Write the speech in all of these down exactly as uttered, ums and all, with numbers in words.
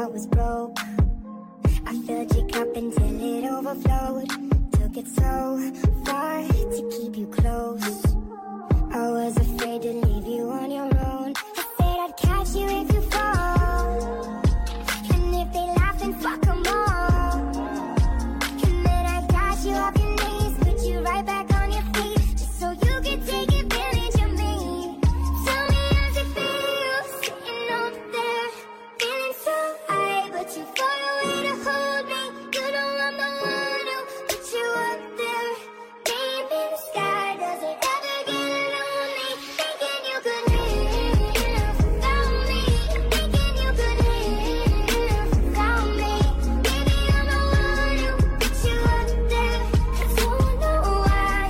I was broke. I filled your cup until it overflowed. Took it so far to keep you close. I was afraid to leave you on your own. I said I'd catch you if you fall, and if they laugh, then fuck them all. And then I got you off your knees, put you right back on your feet, just so you could take advantage of me. Tell me how's it feel, sitting over there, feeling so high, but you far away to hold me. You know I'm the one who put you up there, name in the sky. Does it ever get lonely, thinking you could live without me, thinking you could live without me? Maybe I'm the one who put you up there, I don't know why,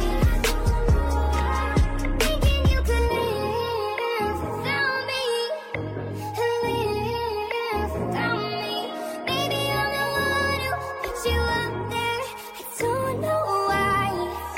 thinking you could live without me, live without me. Maybe I'm the one who put you up there, I don't know why.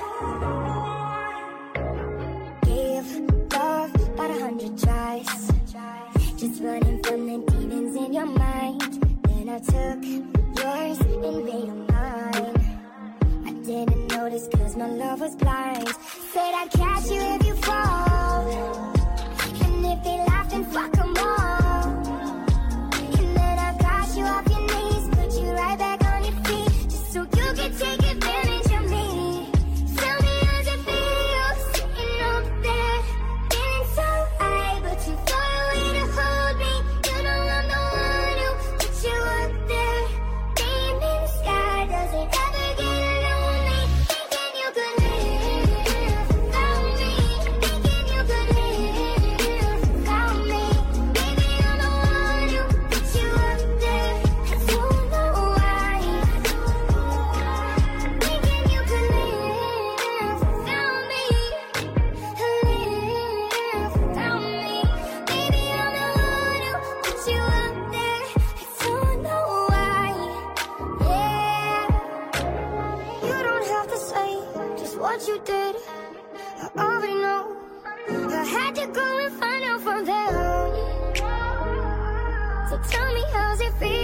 Gave love about a hundred tries, just running from the demons in your mind. Then I took yours and made them mine. I didn't notice cause my love was blind. Said I'd catch you if you fall, and if they laugh, then fuck them all. And then I got you off your knees, put you right back on your feet, just so you could take advantage of me. Tell me how's it feel, sitting over there, feeling so high, but you far away to hold me. You know I'm the one who put you up there, name in the sky. Does it ever get lonely, thinking you could live without me, thinking you could live without me? Maybe I'm the one who put you up there, I don't know why, thinking you could live without me, live without me. Maybe I'm the one who put you up there, I don't know why. Yeah, you don't have to say just what you did, I already know. I had to go and find out from them. So tell me how's it feel,